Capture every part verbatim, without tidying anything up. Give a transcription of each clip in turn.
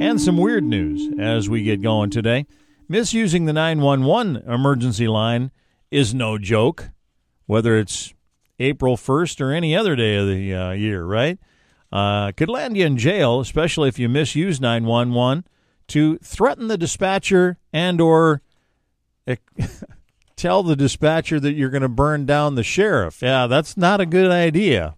And some weird news as we get going today. Misusing the nine one one emergency line is no joke, whether it's April first or any other day of the uh, year, right? Uh, could land you in jail, especially if you misuse nine one one to threaten the dispatcher and or tell the dispatcher that you're going to burn down the sheriff. Yeah, that's not a good idea.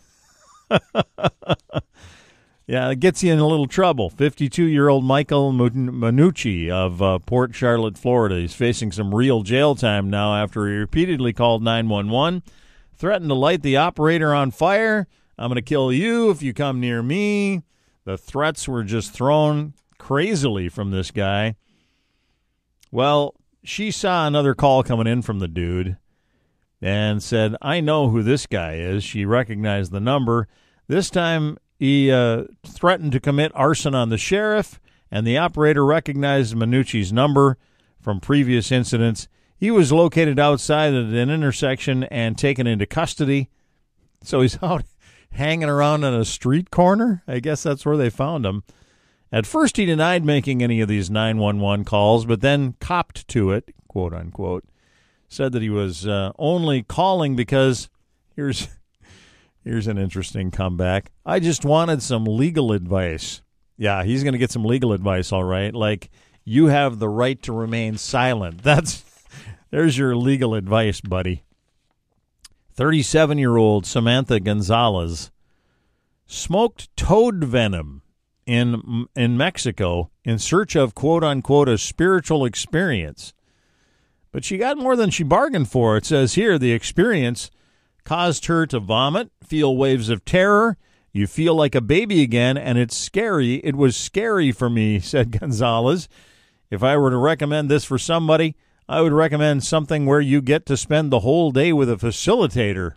Yeah, it gets you in a little trouble. fifty-two-year-old Michael Manucci of uh, Port Charlotte, Florida. He's facing some real jail time now after he repeatedly called nine one one, threatened to light the operator on fire. I'm going to kill you if you come near me. The threats were just thrown crazily from this guy. Well, she saw another call coming in from the dude and said, I know who this guy is. She recognized the number. This time, he uh, threatened to commit arson on the sheriff, and the operator recognized Manucci's number from previous incidents. He was located outside at an intersection and taken into custody. So he's out hanging around on a street corner. I guess that's where they found him. At first, he denied making any of these nine one one calls, but then copped to it, quote unquote. Said that he was uh, only calling because here's... Here's an interesting comeback. I just wanted some legal advice. Yeah, he's going to get some legal advice, all right. Like, you have the right to remain silent. That's there's your legal advice, buddy. thirty-seven-year-old Samantha Gonzalez smoked toad venom in in Mexico in search of, quote unquote, a spiritual experience. But she got more than she bargained for. It says here the experience caused her to vomit, feel waves of terror. You feel like a baby again, and it's scary. It was scary for me, said Gonzalez. If I were to recommend this for somebody, I would recommend something where you get to spend the whole day with a facilitator.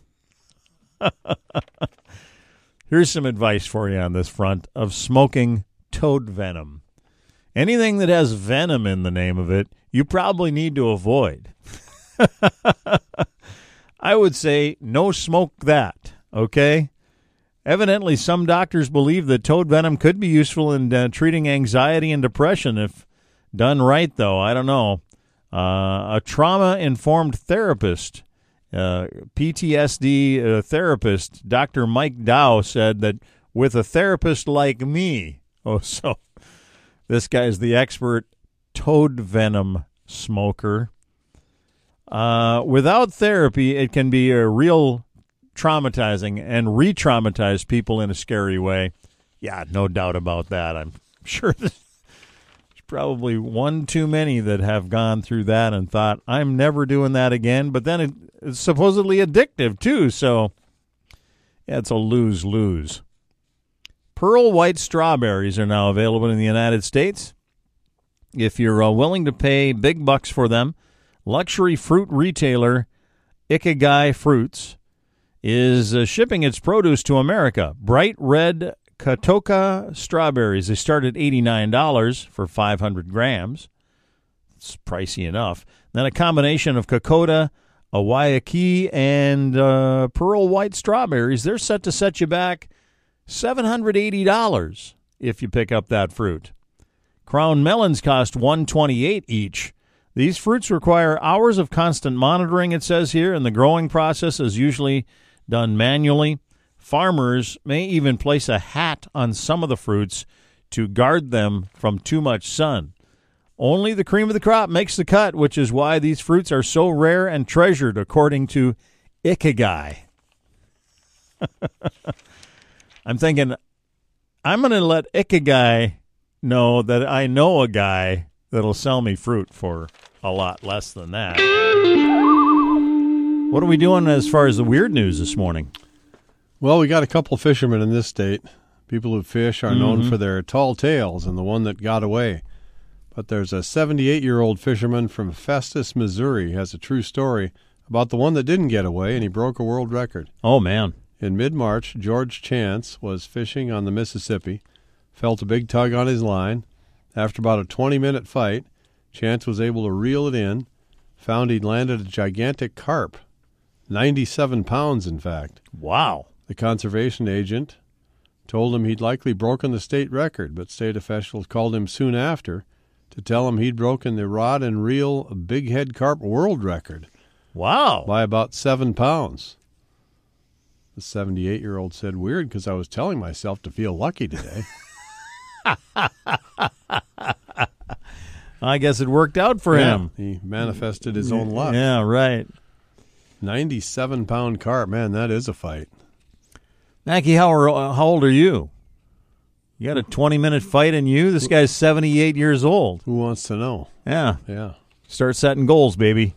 Here's some advice for you on this front of smoking toad venom. Anything that has venom in the name of it, you probably need to avoid. I would say no smoke that, okay? Evidently, some doctors believe that toad venom could be useful in uh, treating anxiety and depression if done right, though. I don't know. Uh, a trauma-informed therapist, uh, P T S D uh, therapist, Doctor Mike Dow, said that with a therapist like me, oh, so this guy's the expert toad venom smoker. Uh, without therapy, it can be a real traumatizing and re-traumatize people in a scary way. Yeah, no doubt about that. I'm sure there's probably one too many that have gone through that and thought, I'm never doing that again. But then it, it's supposedly addictive, too. So, yeah, it's a lose-lose. Pearl white strawberries are now available in the United States. If you're uh, willing to pay big bucks for them, luxury fruit retailer Ikigai Fruits is uh, shipping its produce to America. Bright red Katoka strawberries. They start at eighty-nine dollars for five hundred grams. It's pricey enough. Then a combination of Kokoda, Awayaki, and uh, pearl white strawberries. They're set to set you back seven hundred eighty dollars if you pick up that fruit. Crown melons cost one hundred twenty-eight dollars each. These fruits require hours of constant monitoring, it says here, and the growing process is usually done manually. Farmers may even place a hat on some of the fruits to guard them from too much sun. Only the cream of the crop makes the cut, which is why these fruits are so rare and treasured, according to Ikigai. I'm thinking, I'm going to let Ikigai know that I know a guy that'll sell me fruit for a lot less than that. What are we doing as far as the weird news this morning? Well, we got a couple of fishermen in this state. People who fish are Mm-hmm. known for their tall tales and the one that got away. But there's a seventy-eight-year-old fisherman from Festus, Missouri, has a true story about the one that didn't get away, and he broke a world record. Oh, man. In mid-March, George Chance was fishing on the Mississippi, felt a big tug on his line. After about a twenty-minute fight, Chance was able to reel it in, found he'd landed a gigantic carp, ninety-seven pounds, in fact. Wow. The conservation agent told him he'd likely broken the state record, but state officials called him soon after to tell him he'd broken the rod and reel big head carp world record. Wow. By about seven pounds. The seventy-eight-year-old said, weird, because I was telling myself to feel lucky today. I guess it worked out for yeah, him. He manifested his own luck. Yeah, right. ninety-seven pound carp. Man, that is a fight. Mackie, how, are, how old are you? You got a twenty-minute fight in you? This guy's seventy-eight years old. Who wants to know? Yeah. Yeah. Start setting goals, baby.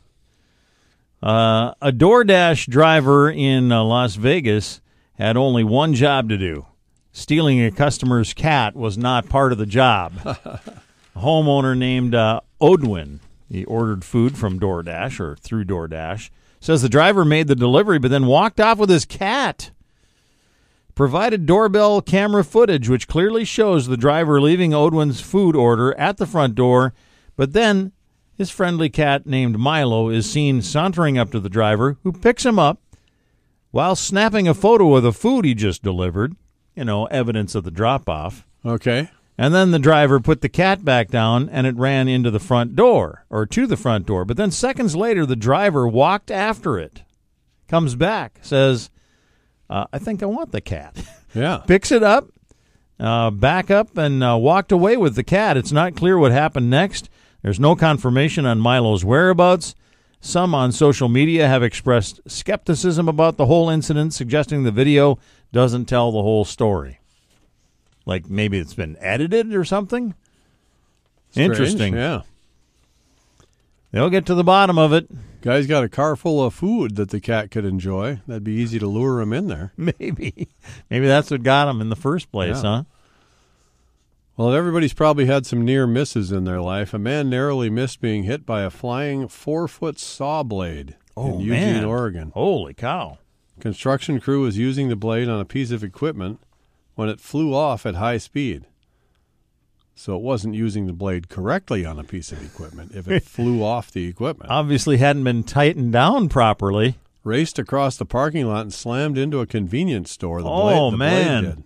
Uh, a DoorDash driver in uh, Las Vegas had only one job to do. Stealing a customer's cat was not part of the job. A homeowner named uh, Odwin, he ordered food from DoorDash or through DoorDash, says the driver made the delivery but then walked off with his cat. Provided doorbell camera footage which clearly shows the driver leaving Odwin's food order at the front door, but then his friendly cat named Milo is seen sauntering up to the driver, who picks him up while snapping a photo of the food he just delivered, you know, evidence of the drop-off. Okay. And then the driver put the cat back down, and it ran into the front door, or to the front door. But then seconds later, the driver walked after it, comes back, says, uh, I think I want the cat. Yeah. Picks it up, uh, back up, and uh, walked away with the cat. It's not clear what happened next. There's no confirmation on Milo's whereabouts. Some on social media have expressed skepticism about the whole incident, suggesting the video doesn't tell the whole story. Like maybe it's been edited or something? Strange, Interesting. Yeah. They'll get to the bottom of it. Guy's got a car full of food that the cat could enjoy. That'd be easy to lure him in there. Maybe. Maybe that's what got him in the first place, Yeah. huh? Well, everybody's probably had some near misses in their life. A man narrowly missed being hit by a flying four-foot saw blade Oh, in Eugene, man. Oregon. Holy cow. Construction crew was using the blade on a piece of equipment when it flew off at high speed. So it wasn't using the blade correctly on a piece of equipment if it flew off the equipment. Obviously hadn't been tightened down properly. Raced across the parking lot and slammed into a convenience store. The Oh, blade, the man. blade did.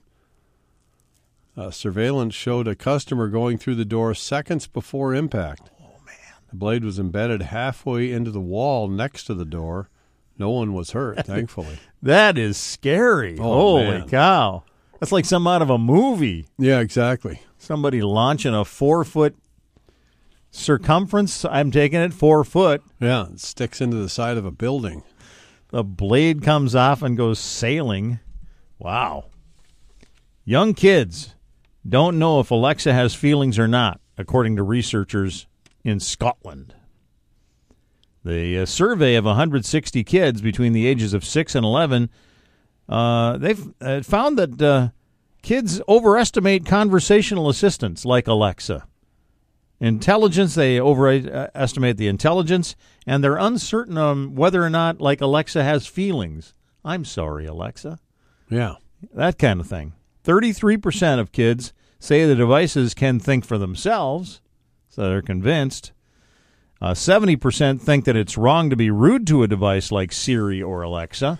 Uh, surveillance showed a customer going through the door seconds before impact. Oh, man. The blade was embedded halfway into the wall next to the door. No one was hurt, thankfully. That is scary. Oh, Holy man. cow. That's like something out of a movie. Yeah, exactly. Somebody launching a four-foot circumference. I'm taking it four foot. Yeah, it sticks into the side of a building. The blade comes off and goes sailing. Wow. Young kids don't know if Alexa has feelings or not, according to researchers in Scotland. The uh, survey of one hundred sixty kids between the ages of six and eleven, uh, they've uh, found that uh, kids overestimate conversational assistants like Alexa. Intelligence, they overestimate the intelligence, and they're uncertain on whether or not, like, Alexa has feelings. I'm sorry, Alexa. Yeah. That kind of thing. thirty-three percent of kids say the devices can think for themselves, so they're convinced. Uh, seventy percent think that it's wrong to be rude to a device like Siri or Alexa.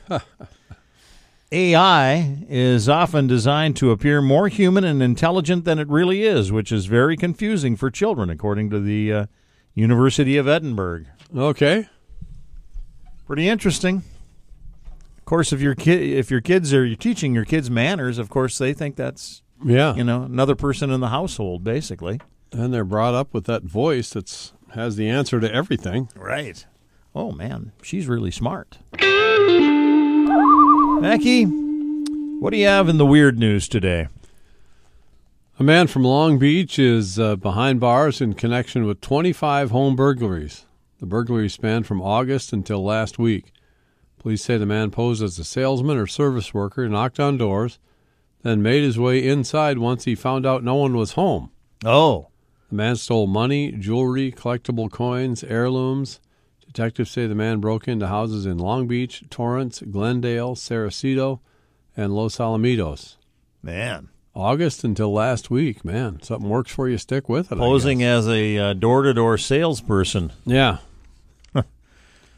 A I is often designed to appear more human and intelligent than it really is, which is very confusing for children, according to the uh, University of Edinburgh. Okay. Pretty interesting. Of course, if your ki- if your kids are you're teaching your kids manners, of course they think that's Yeah. you know another person in the household, basically. And they're brought up with that voice that's has the answer to everything. Right. Oh man, she's really smart. Mackie, what do you have in the weird news today? A man from Long Beach is uh, behind bars in connection with twenty-five home burglaries. The burglaries spanned from August until last week. Police say the man posed as a salesman or service worker, knocked on doors, then made his way inside once he found out no one was home. Oh. The man stole money, jewelry, collectible coins, heirlooms. Detectives say the man broke into houses in Long Beach, Torrance, Glendale, Sarasito, and Los Alamitos. Man. August until last week, man. Something works for you, stick with it. Posing as a uh, door-to-door salesperson. Yeah.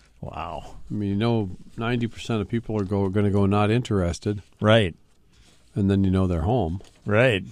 Wow. I mean, you know, ninety percent of people are go, going to go not interested. Right. And then you know they're home. Right.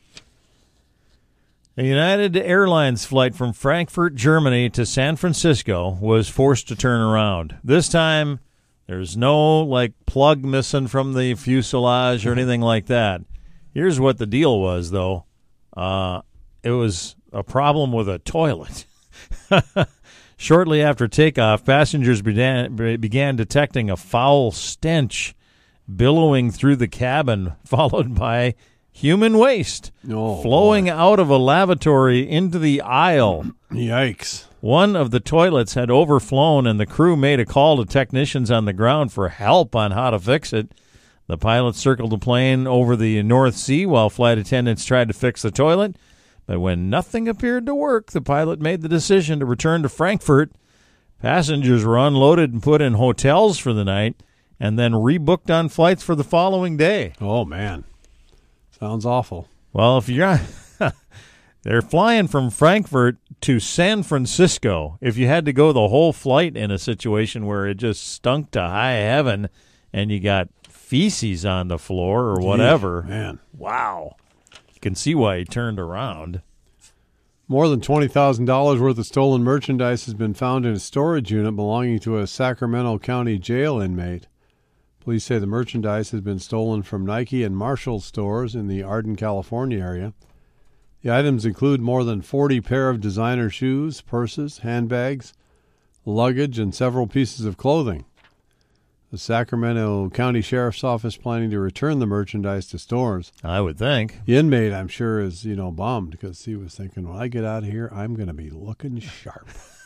A United Airlines flight from Frankfurt, Germany to San Francisco was forced to turn around. This time, there's no, like, plug missing from the fuselage or anything like that. Here's what the deal was, though. Uh, it was a problem with a toilet. Shortly after takeoff, passengers began, began detecting a foul stench billowing through the cabin, followed by human waste oh, flowing boy. out of a lavatory into the aisle. Yikes. One of the toilets had overflown, and the crew made a call to technicians on the ground for help on how to fix it. The pilot circled the plane over the North Sea while flight attendants tried to fix the toilet. But when nothing appeared to work, the pilot made the decision to return to Frankfurt. Passengers were unloaded and put in hotels for the night and then rebooked on flights for the following day. Oh, man. Sounds awful. Well, if you're they're flying from Frankfurt to San Francisco. If you had to go the whole flight in a situation where it just stunk to high heaven and you got feces on the floor or whatever, Gee, man. Wow. You can see why he turned around. More than twenty thousand dollars worth of stolen merchandise has been found in a storage unit belonging to a Sacramento County jail inmate. Police say the merchandise has been stolen from Nike and Marshall stores in the Arden, California area. The items include more than forty pair of designer shoes, purses, handbags, luggage, and several pieces of clothing. The Sacramento County Sheriff's Office planning to return the merchandise to stores. I would think. The inmate, I'm sure, is, you know, bummed because he was thinking, when I get out of here, I'm going to be looking sharp.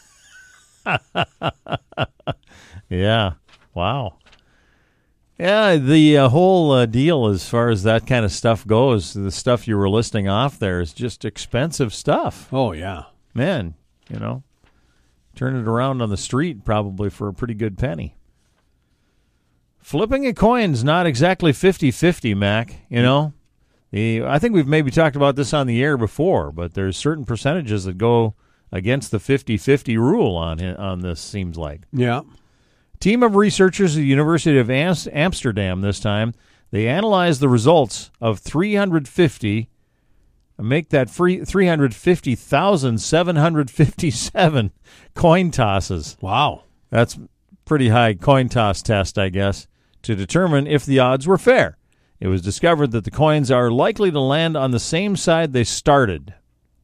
Yeah. Wow. Yeah, the uh, whole uh, deal as far as that kind of stuff goes, the stuff you were listing off there is just expensive stuff. Oh, yeah. Man, you know, turn it around on the street probably for a pretty good penny. Flipping a coin's not exactly fifty-fifty, Mac, you know. The I think we've maybe talked about this on the air before, but there's certain percentages that go against the fifty-fifty rule on on this, seems like. Yeah. Team of researchers at the University of Amsterdam this time, they analyzed the results of three hundred fifty, make that free three hundred fifty thousand seven hundred fifty-seven coin tosses. Wow. That's pretty high coin toss test, I guess, to determine if the odds were fair. It was discovered that the coins are likely to land on the same side they started.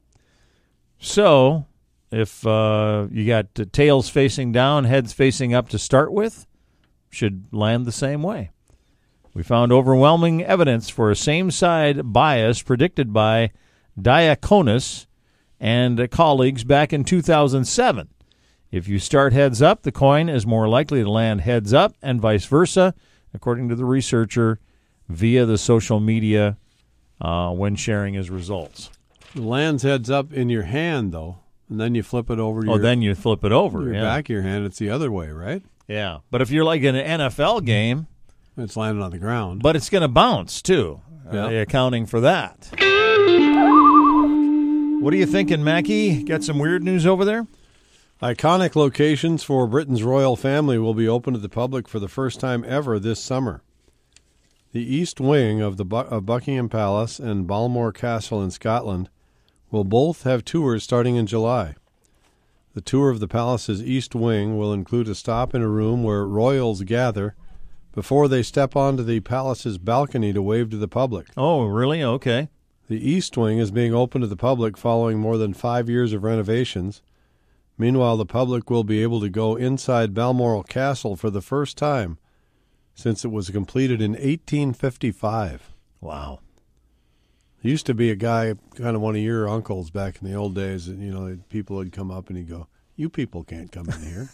So, if uh, you got uh, tails facing down, heads facing up to start with, should land the same way. We found overwhelming evidence for a same-side bias predicted by Diaconis and colleagues back in two thousand seven. If you start heads up, the coin is more likely to land heads up and vice versa, according to the researcher via the social media uh, when sharing his results. It lands heads up in your hand, though. And then you flip it over your, oh, then you flip it over. your yeah. back of your hand. It's the other way, right? Yeah. But if you're like in an N F L game, it's landing on the ground. But it's going to bounce, too, yeah. uh, accounting for that. What are you thinking, Mackie? Got some weird news over there? Iconic locations for Britain's royal family will be open to the public for the first time ever this summer. The East Wing of the Bu- of Buckingham Palace and Balmoral Castle in Scotland will both have tours starting in July. The tour of the palace's East Wing will include a stop in a room where royals gather before they step onto the palace's balcony to wave to the public. Oh, really? Okay. The East Wing is being open to the public following more than five years of renovations. Meanwhile, the public will be able to go inside Balmoral Castle for the first time since it was completed in eighteen fifty-five. Wow. There used to be a guy, kind of one of your uncles back in the old days, and, you know, people would come up and he'd go, "You people can't come in here."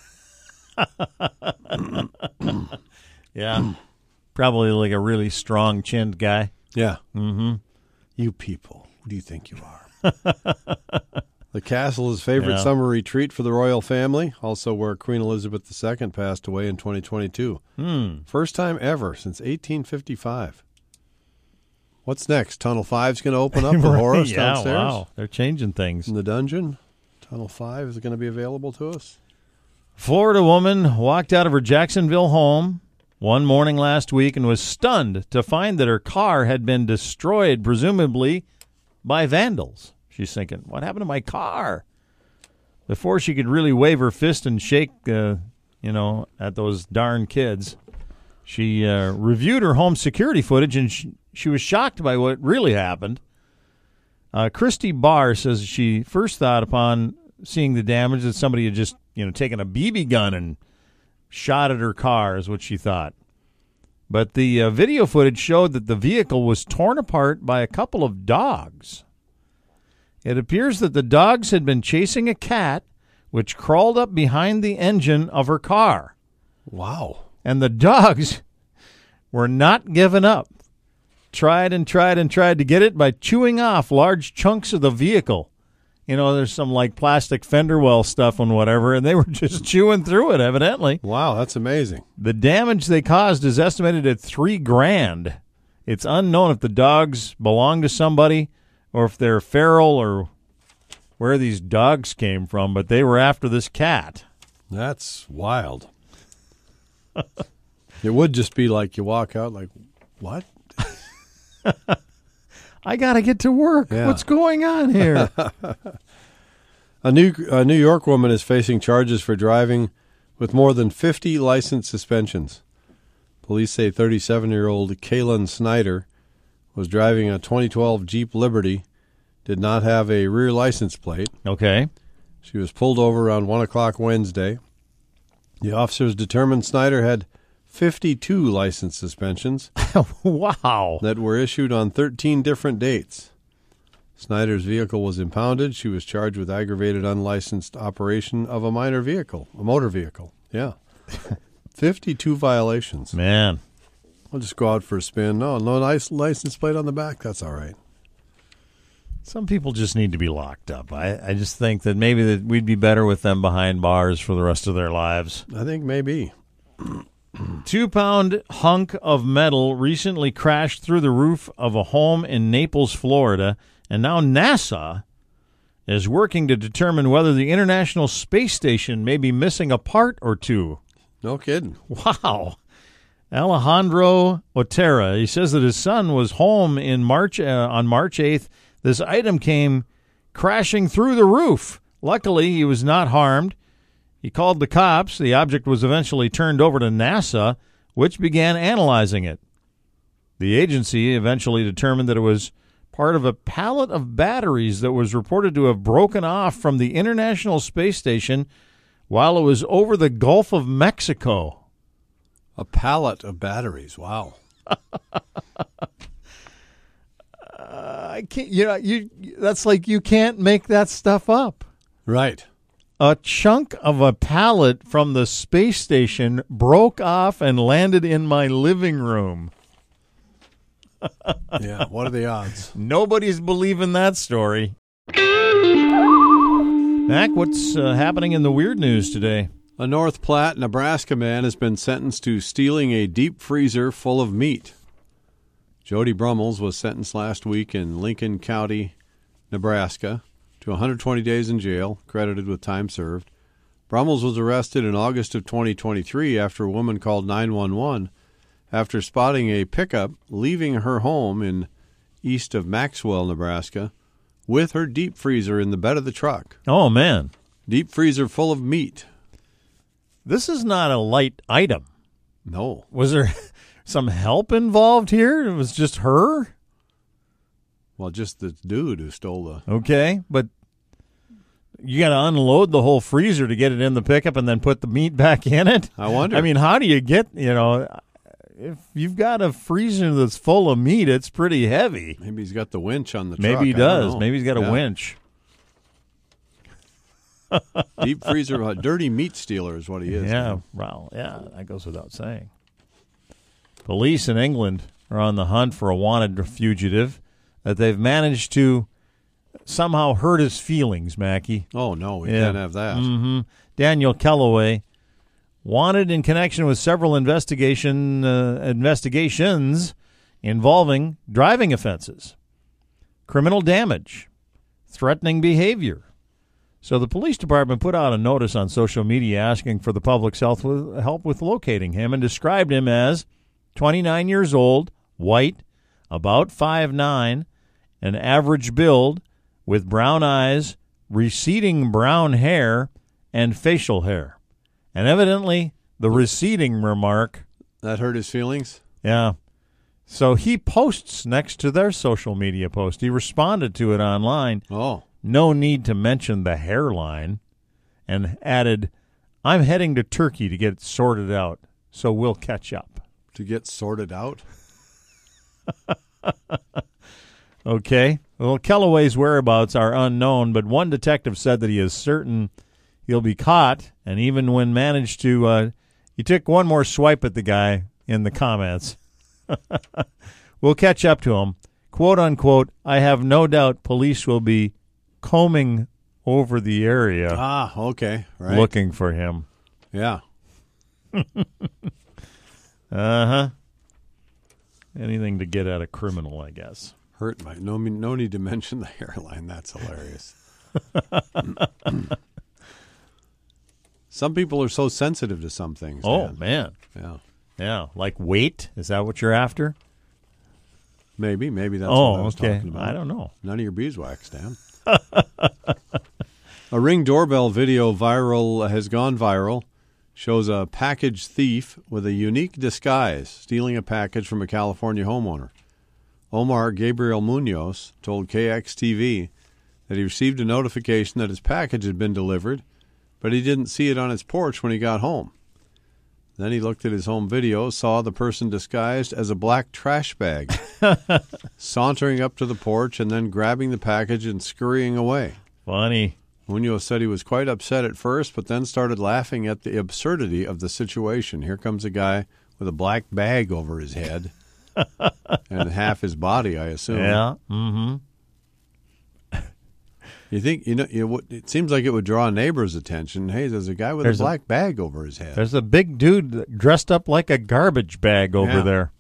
Yeah. Probably like a really strong-chinned guy. Yeah. Mm-hmm. "You people, who do you think you are?" The castle is favorite Yeah. summer retreat for the royal family, also where Queen Elizabeth the Second passed away in twenty twenty-two. Hmm. First time ever since eighteen fifty-five. What's next? Tunnel five's going to open up for Right, Horace yeah, downstairs? Wow. They're changing things. In the dungeon? Tunnel five is going to be available to us? Florida woman walked out of her Jacksonville home one morning last week and was stunned to find that her car had been destroyed, presumably by vandals. She's thinking, what happened to my car? Before she could really wave her fist and shake, uh, you know, at those darn kids, she uh, reviewed her home security footage, and she, she was shocked by what really happened. Uh, Christy Barr says she first thought upon seeing the damage that somebody had just, you know, taken a B B gun and shot at her car, is what she thought. But the uh, video footage showed that the vehicle was torn apart by a couple of dogs. It appears that the dogs had been chasing a cat, which crawled up behind the engine of her car. Wow. And the dogs were not giving up. Tried and tried and tried to get it by chewing off large chunks of the vehicle. You know, there's some like plastic fender well stuff and whatever, and they were just chewing through it, evidently. Wow, that's amazing. The damage they caused is estimated at three grand. It's unknown if the dogs belong to somebody or if they're feral or where these dogs came from, but they were after this cat. That's wild. It would just be like you walk out like, what? I got to get to work. Yeah. What's going on here? A new a New York woman is facing charges for driving with more than fifty license suspensions. Police say thirty-seven-year-old Kaylin Snyder was driving a twenty twelve Jeep Liberty, did not have a rear license plate. Okay. She was pulled over around one o'clock Wednesday. The officers determined Snyder had fifty-two license suspensions. Wow. That were issued on thirteen different dates. Snyder's vehicle was impounded. She was charged with aggravated unlicensed operation of a minor vehicle, a motor vehicle. Yeah. fifty-two violations. Man. I'll just go out for a spin. No, no nice license plate on the back. That's all right. Some people just need to be locked up. I, I just think that maybe that we'd be better with them behind bars for the rest of their lives. I think maybe. Two-pound hunk of metal recently crashed through the roof of a home in Naples, Florida, and now NASA is working to determine whether the International Space Station may be missing a part or two. No kidding. Wow. Alejandro Otera, he says that his son was home in March uh, on March eighth. This item came crashing through the roof. Luckily, he was not harmed. He called the cops. The object was eventually turned over to NASA, which began analyzing it. The agency eventually determined that it was part of a pallet of batteries that was reported to have broken off from the International Space Station while it was over the Gulf of Mexico. A pallet of batteries. Wow. uh, I can't. You know, you. That's like you can't make that stuff up. Right. A chunk of a pallet from the space station broke off and landed in my living room. Yeah, what are the odds? Nobody's believing that story. Mac, what's uh, happening in the weird news today? A North Platte, Nebraska man has been sentenced to stealing a deep freezer full of meat. Jody Brummels was sentenced last week in Lincoln County, Nebraska, to one hundred twenty days in jail, credited with time served. Brummels was arrested in August of twenty twenty-three after a woman called nine one one after spotting a pickup leaving her home in east of Maxwell, Nebraska, with her deep freezer in the bed of the truck. Oh, man. Deep freezer full of meat. This is not a light item. No. Was there some help involved here? It was just her? Well, just the dude who stole the... Okay, but you got to unload the whole freezer to get it in the pickup and then put the meat back in it? I wonder. I mean, how do you get, you know, if you've got a freezer that's full of meat, it's pretty heavy. Maybe he's got the winch on the truck. Maybe he I don't does. know. Maybe he's got a Yeah. winch. Deep freezer, a dirty meat stealer is what he is. Yeah, well, yeah, that goes without saying. Police in England are on the hunt for a wanted fugitive that they've managed to somehow hurt his feelings, Mackie. Oh, no, we Yeah. can't have that. Mm-hmm. Daniel Kellaway, wanted in connection with several investigation uh, investigations involving driving offenses, criminal damage, threatening behavior, So the police department put out a notice on social media asking for the public's help with, help with locating him and described him as twenty-nine years old, white, about five nine, an average build, with brown eyes, receding brown hair, and facial hair. And evidently, the receding remark... That hurt his feelings? Yeah. So he posts next to their social media post. He responded to it online. Oh. No need to mention the hairline, and added, I'm heading to Turkey to get it sorted out, so we'll catch up. To get sorted out? Okay. Well, Kellaway's whereabouts are unknown, but one detective said that he is certain he'll be caught, and even when managed to, uh, he took one more swipe at the guy in the comments. We'll catch up to him. Quote, unquote, I have no doubt police will be combing over the area. Ah, okay. Right. Looking for him. Yeah. Uh-huh. Anything to get at a criminal, I guess. Hurt my no no need to mention the hairline. That's hilarious. Some people are so sensitive to some things. Oh, Dan. man. Yeah. Yeah. Like weight? Is that what you're after? Maybe. Maybe that's oh, what I was okay. talking about. I don't know. None of your beeswax, Dan. A Ring doorbell video viral has gone viral. Shows a package thief with a unique disguise stealing a package from a California homeowner. Omar Gabriel Munoz told K X T V that he received a notification that his package had been delivered, but he didn't see it on his porch when he got home. Then he looked at his home video, saw the person disguised as a black trash bag, sauntering up to the porch and then grabbing the package and scurrying away. Funny. Munoz said he was quite upset at first, but then started laughing at the absurdity of the situation. Here comes a guy with a black bag over his head and half his body, I assume. Yeah. Mm-hmm. You think, you know, you, it seems like it would draw neighbors' attention. Hey, there's a guy with There's a a- black bag over his head. There's a big dude dressed up like a garbage bag over Yeah. there.